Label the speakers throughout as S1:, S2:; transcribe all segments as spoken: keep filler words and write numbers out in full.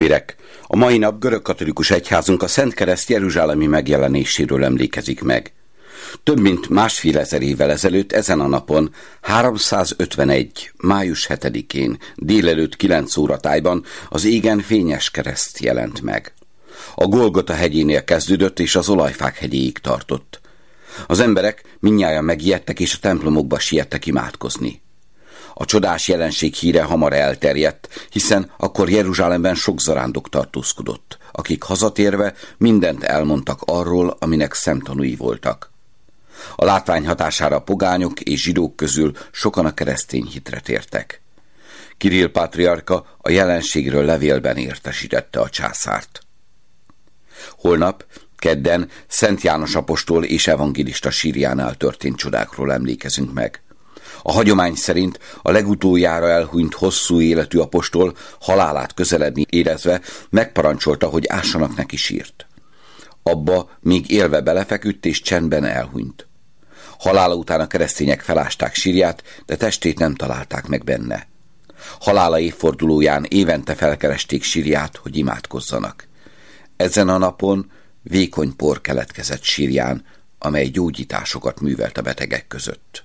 S1: Testvérek, a mai nap görögkatolikus egyházunk a Szent Kereszt jeruzsálemi megjelenéséről emlékezik meg. Több mint másfél ezer évvel ezelőtt ezen a napon, háromszázötvenegy. május hetedikén délelőtt kilenc óra tájban az égen fényes kereszt jelent meg. A Golgota hegyénél kezdődött és az Olajfák hegyéig tartott. Az emberek mindnyájan megijedtek és a templomokba siettek imádkozni. A csodás jelenség híre hamar elterjedt, hiszen akkor Jeruzsálemben sok zarándok tartózkodott, akik hazatérve mindent elmondtak arról, aminek szemtanúi voltak. A látvány hatására a pogányok és zsidók közül sokan a keresztény hitre tértek. Kirill pátriárka a jelenségről levélben értesítette a császárt. Holnap, kedden Szent János apostol és evangélista sírjánál történt csodákról emlékezünk meg. A hagyomány szerint a legutoljára elhunyt hosszú életű apostol halálát közeledni érezve megparancsolta, hogy ássanak neki sírt. Abba még élve belefeküdt és csendben elhunyt. Halála után a keresztények felásták sírját, de testét nem találták meg benne. Halála évfordulóján évente felkeresték sírját, hogy imádkozzanak. Ezen a napon vékony por keletkezett sírján, amely gyógyításokat művelt a betegek között.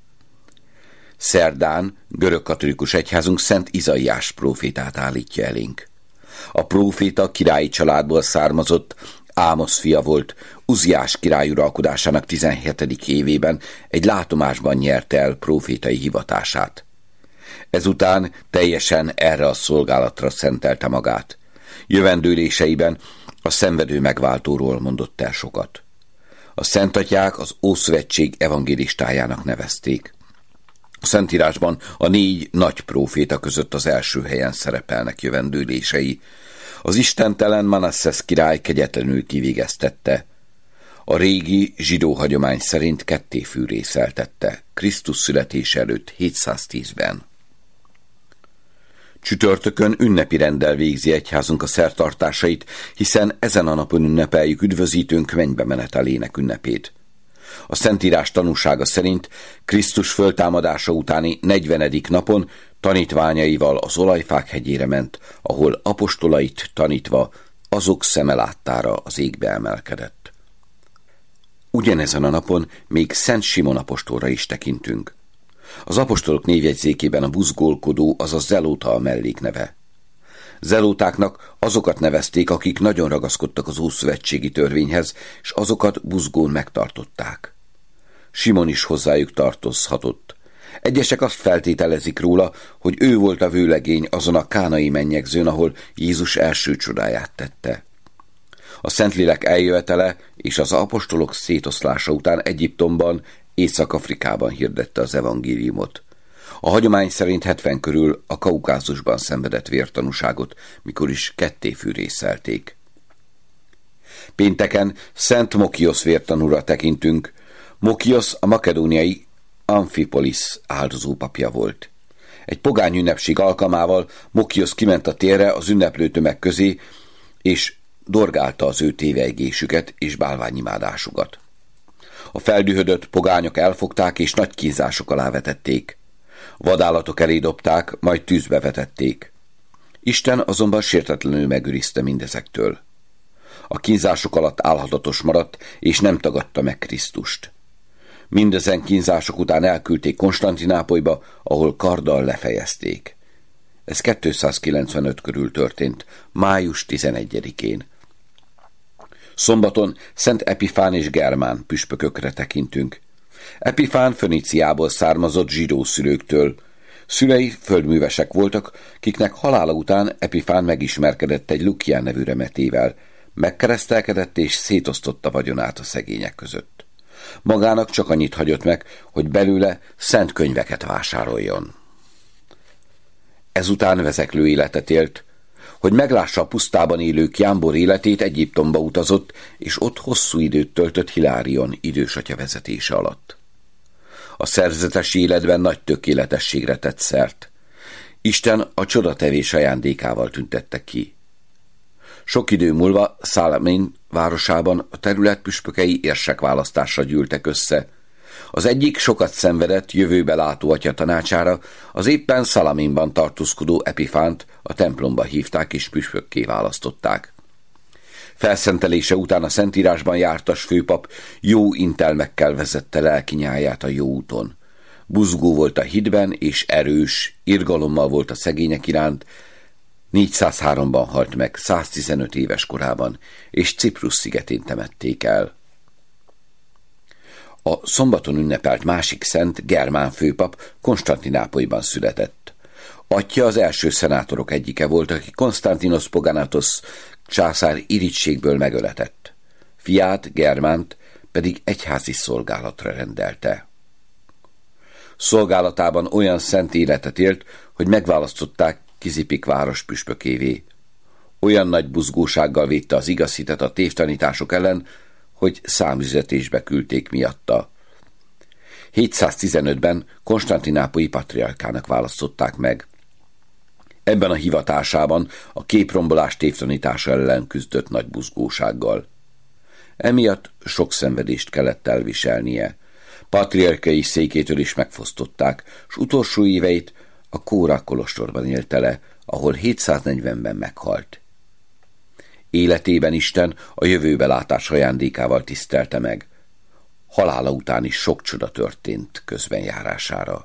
S1: Szerdán görögkatolikus egyházunk Szent Izaiás prófétát állítja elénk. A próféta királyi családból származott, Ámosz fia volt, Uziás király uralkodásának tizenhetedik évében egy látomásban nyerte el prófétai hivatását. Ezután teljesen erre a szolgálatra szentelte magát. Jövendőléseiben a szenvedő megváltóról mondott el sokat. A szentatyák az Ószövetség evangélistájának nevezték. A Szentírásban a négy nagy próféta között az első helyen szerepelnek jövendőlései. Az istentelen Manasszesz király kegyetlenül kivégeztette. A régi zsidó hagyomány szerint ketté fűrészeltette, Krisztus születése előtt hétszáztízben. Csütörtökön ünnepi renddel végzi egyházunk a szertartásait, hiszen ezen a napon ünnepeljük üdvözítőnk mennybe menetelének ünnepét. A Szentírás tanúsága szerint Krisztus föltámadása utáni negyvenedik napon tanítványaival az Olajfák hegyére ment, ahol apostolait tanítva azok szeme láttára az égbe emelkedett. Ugyanezen a napon még Szent Simon apostolra is tekintünk. Az apostolok névjegyzékében a buzgolkodó, azaz zelóta a mellékneve. Zelótáknak azokat nevezték, akik nagyon ragaszkodtak az ószövetségi törvényhez, és azokat buzgón megtartották. Simon is hozzájuk tartozhatott. Egyesek azt feltételezik róla, hogy ő volt a vőlegény azon a kánai mennyegzőn, ahol Jézus első csodáját tette. A Szentlélek eljövetele és az apostolok szétoszlása után Egyiptomban, Észak-Afrikában hirdette az evangéliumot. A hagyomány szerint hetven körül a Kaukázusban szenvedett vértanúságot, mikor is ketté fűrészelték. Pénteken Szent Mokiosz vértanúra tekintünk. Mokiosz a makedóniai Amfipolis áldozópapja volt. Egy pogány ünnepség alkalmával Mokiosz kiment a térre az ünneplő tömeg közé, és dorgálta az ő tévejgésüket és bálványimádásukat. A feldühödött pogányok elfogták és nagy kínzások alá vetették. Vadállatok elé dobták, majd tűzbe vetették. Isten azonban sértetlenül megőrizte mindezektől. A kínzások alatt álhatatos maradt, és nem tagadta meg Krisztust. Mindezen kínzások után elküldték Konstantinápolyba, ahol karddal lefejezték. Ez kétszázkilencvenöt körül történt, május tizenegyedikén. Szombaton Szent Epifán és Germán püspökökre tekintünk. Epifán Föníciából származott zsidó szülőktől. Szülei földművesek voltak, kiknek halála után Epifán megismerkedett egy Lukián nevű remetével, megkeresztelkedett és szétosztotta vagyonát a szegények között. Magának csak annyit hagyott meg, hogy belőle szent könyveket vásároljon. Ezután vezeklő életet élt. Hogy meglássa a pusztában élők Jámbor életét, Egyiptomba utazott, és ott hosszú időt töltött Hilárion idősatya vezetése alatt. A szerzetes életben nagy tökéletességre tett szert. Isten a csodatevés ajándékával tüntette ki. Sok idő múlva Szálamén városában a terület püspökei érsekválasztásra gyűltek össze. Az egyik sokat szenvedett, jövőbe látó atya tanácsára az éppen Szalaminban tartózkodó Epifánt a templomba hívták és püspökké választották. Felszentelése után a Szentírásban jártas főpap jó intelmekkel vezette lelki nyáját a jó úton. Buzgó volt a hitben és erős, irgalommal volt a szegények iránt, négyszázháromban halt meg, száztizenöt éves korában, és Ciprus szigetén temették el. A szombaton ünnepelt másik szent, Germán főpap Konstantinápolyban született. Atyja az első szenátorok egyike volt, aki Konstantinos Pogonátosz császár irítségből megöletett. Fiát, Germánt pedig egyházi szolgálatra rendelte. Szolgálatában olyan szent életet élt, hogy megválasztották Kizipik város püspökévé. Olyan nagy buzgósággal védte az igaz hitet a tévtanítások ellen, hogy számüzetésbe küldték miatta. hétszáztizenötben Konstantinápolyi patriarkának választották meg. Ebben a hivatásában a képrombolás tévtanítása ellen küzdött nagy buzgósággal. Emiatt sok szenvedést kellett elviselnie. Patriarkai székétől is megfosztották, s utolsó éveit a Kóra kolostorban élte le, ahol hétszáznegyvenben meghalt. Életében Isten a jövőbe látás ajándékával tisztelte meg. Halála után is sok csoda történt közbenjárására.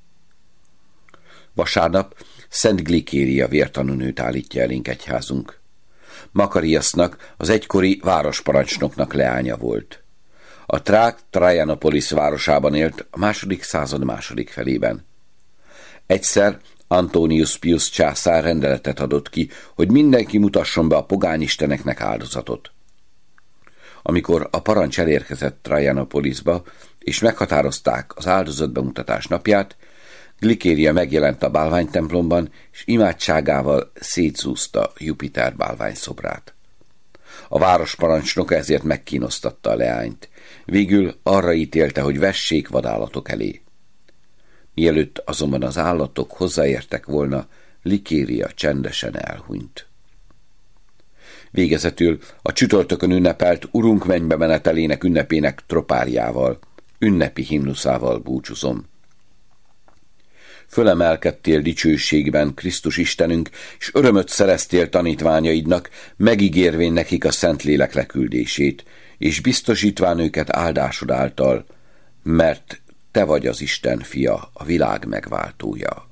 S1: Vasárnap Szent Glikéria vértanúnőt állítja elénk egyházunk. Makariasznak, az egykori városparancsnoknak leánya volt. A trák Traianopolis városában élt a második század második felében. Egyszer Antonius Pius császár rendeletet adott ki, hogy mindenki mutasson be a pogányisteneknek áldozatot. Amikor a parancs elérkezett Traianopolisba, és meghatározták az áldozatbemutatás napját, Glikéria megjelent a bálványtemplomban, és imádságával szétszúzta Jupiter bálványszobrát. A városparancsnoka ezért megkínoztatta a leányt. Végül arra ítélte, hogy vessék vadállatok elé. Mielőtt azonban az állatok hozzáértek volna, Glikéria csendesen elhunyt. Végezetül a csütörtökön ünnepelt Urunk mennybe menetelének ünnepének tropáriával, ünnepi himnuszával búcsúzom. Fölemelkedtél dicsőségben, Krisztus Istenünk, és örömöt szereztél tanítványaidnak, megígérvén nekik a Szentlélek leküldését, és biztosítván őket áldásod által, mert te vagy az Isten fia, a világ megváltója.